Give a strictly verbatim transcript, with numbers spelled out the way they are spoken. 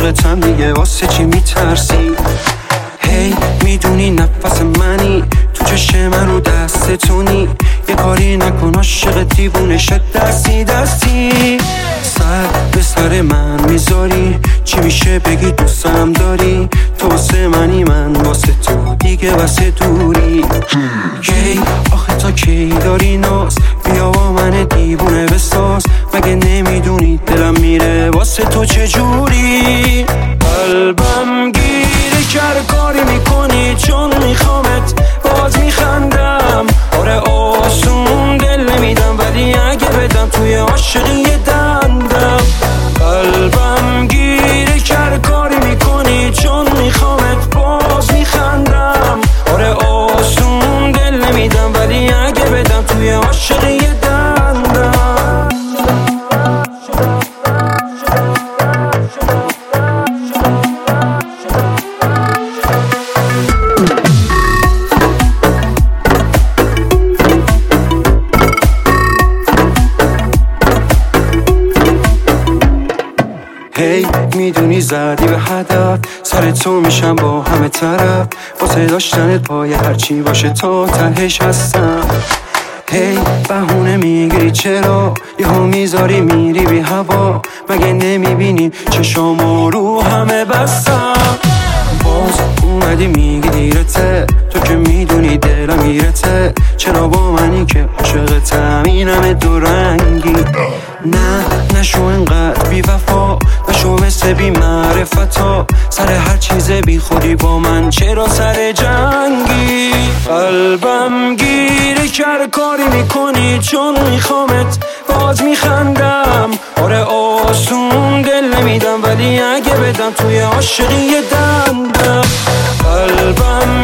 عاشقتم دیگه واسه چی میترسی؟ هی hey, میدونی نفس منی تو چشم من رو دستتونی، یه کاری نکن عاشق دیوونه شد دستی دستی. سر به سر من میذاری چی میشه بگی دوستم داری، تو واسه منی من واسه تو دیگه واسه دوری. کی آخه تا کی داری ناز بیا با من دیوونه بساز، مگه نمیدونی دلم میره واسه تو چجوری؟ قلبم گیره کرد کاری میکنی چون میخوامت باز میخندم، آره آسون دل نمیدم ولی اگه بدم توی عاشقی دندم. قلبم گیره کرد کاری میکنی چون میخوامت باز میخندم، آره آسون دل نمیدم ولی اگه بدم توی عاشقی دندم. هی hey, میدونی زدی به هدف، سر تو میشم با همه طرف، واسه داشتنت پای هرچی باشه تا تهش هستم. هی hey, بهونه میگیری چرا یهو میذاری میری بی هوا، مگه نمیبینی چشامو رو همه بستم؟ باز اومدی میگی دیرته، تو که میدونی دلم میرته، چرا با منی که عاشقتم این همه دو رنگی؟ نه نشو انقدر بی وفا، نشو مثل بی معرفتا، سر هر چیز بی خودی با من چرا سر جنگی؟ قلبم گیره کرد کاری میکنی چون میخوامت باز میخندم، آره آسون دل نمیدم ولی اگه بدم توی عاشقی دندم. قلبم